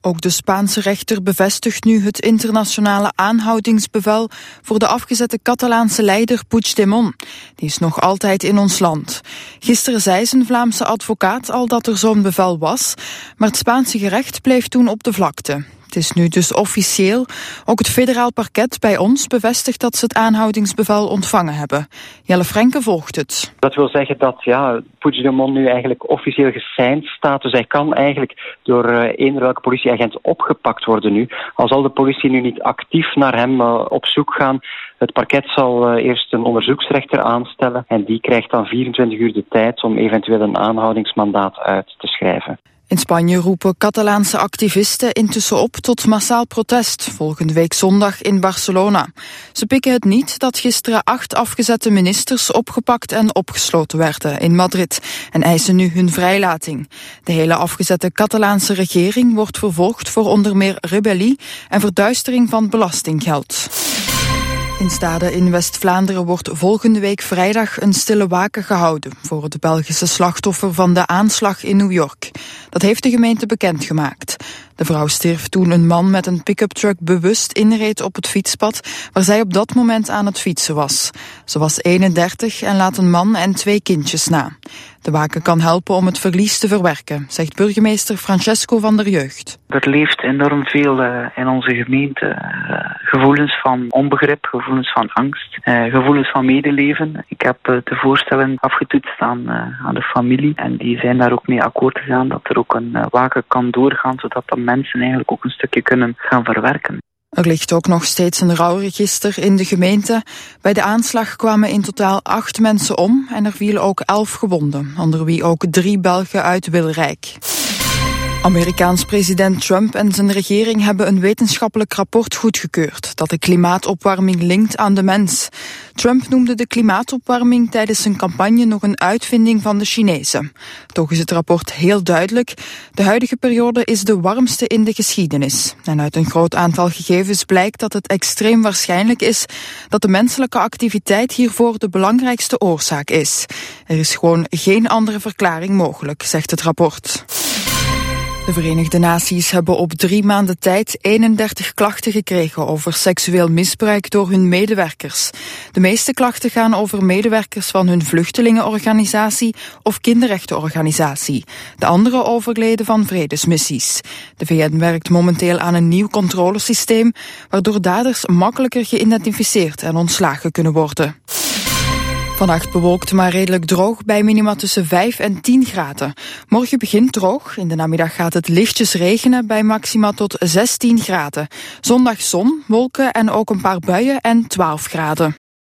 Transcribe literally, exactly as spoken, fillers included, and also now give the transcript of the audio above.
Ook de Spaanse rechter bevestigt nu het internationale aanhoudingsbevel voor de afgezette Catalaanse leider Puigdemont. Die is nog altijd in ons land. Gisteren zei zijn Vlaamse advocaat al dat er zo'n bevel was, maar het Spaanse gerecht bleef toen op de vlakte. Het is nu dus officieel. Ook het federaal parket bij ons bevestigt dat ze het aanhoudingsbevel ontvangen hebben. Jelle Frenke volgt het. Dat wil zeggen dat ja, Puigdemont nu eigenlijk officieel geseind staat. Dus hij kan eigenlijk door uh, eender welke politieagent opgepakt worden nu. Al zal de politie nu niet actief naar hem uh, op zoek gaan. Het parket zal uh, eerst een onderzoeksrechter aanstellen. En die krijgt dan vierentwintig uur de tijd om eventueel een aanhoudingsmandaat uit te schrijven. In Spanje roepen Catalaanse activisten intussen op tot massaal protest volgende week zondag in Barcelona. Ze pikken het niet dat gisteren acht afgezette ministers opgepakt en opgesloten werden in Madrid en eisen nu hun vrijlating. De hele afgezette Catalaanse regering wordt vervolgd voor onder meer rebellie en verduistering van belastinggeld. In Stade in West-Vlaanderen wordt volgende week vrijdag een stille waken gehouden voor het Belgische slachtoffer van de aanslag in New York. Dat heeft de gemeente bekendgemaakt. De vrouw stierf toen een man met een pick-up truck bewust inreed op het fietspad waar zij op dat moment aan het fietsen was. Ze was eenendertig en laat een man en twee kindjes na. De waken kan helpen om het verlies te verwerken, zegt burgemeester Francesco van der Jeugd. Er leeft enorm veel uh, in onze gemeente. Uh, gevoelens van onbegrip, gevoelens van angst, uh, gevoelens van medeleven. Ik heb uh, de voorstellen afgetoetst aan, uh, aan de familie en die zijn daar ook mee akkoord gegaan dat er ook een uh, waken kan doorgaan, zodat de mensen eigenlijk ook een stukje kunnen gaan verwerken. Er ligt ook nog steeds een rouwregister in de gemeente. Bij de aanslag kwamen in totaal acht mensen om en er vielen ook elf gewonden, onder wie ook drie Belgen uit Wilrijk. Amerikaans president Trump en zijn regering hebben een wetenschappelijk rapport goedgekeurd dat de klimaatopwarming linkt aan de mens. Trump noemde de klimaatopwarming tijdens zijn campagne nog een uitvinding van de Chinezen. Toch is het rapport heel duidelijk. De huidige periode is de warmste in de geschiedenis. En uit een groot aantal gegevens blijkt dat het extreem waarschijnlijk is dat de menselijke activiteit hiervoor de belangrijkste oorzaak is. Er is gewoon geen andere verklaring mogelijk, zegt het rapport. De Verenigde Naties hebben op drie maanden tijd eenendertig klachten gekregen over seksueel misbruik door hun medewerkers. De meeste klachten gaan over medewerkers van hun vluchtelingenorganisatie of kinderrechtenorganisatie. De andere over leden van vredesmissies. De V N werkt momenteel aan een nieuw controlesysteem, waardoor daders makkelijker geïdentificeerd en ontslagen kunnen worden. Vannacht bewolkt maar redelijk droog bij minima tussen vijf en tien graden. Morgen begint droog. In de namiddag gaat het lichtjes regenen bij maxima tot zestien graden. Zondag zon, wolken en ook een paar buien en twaalf graden.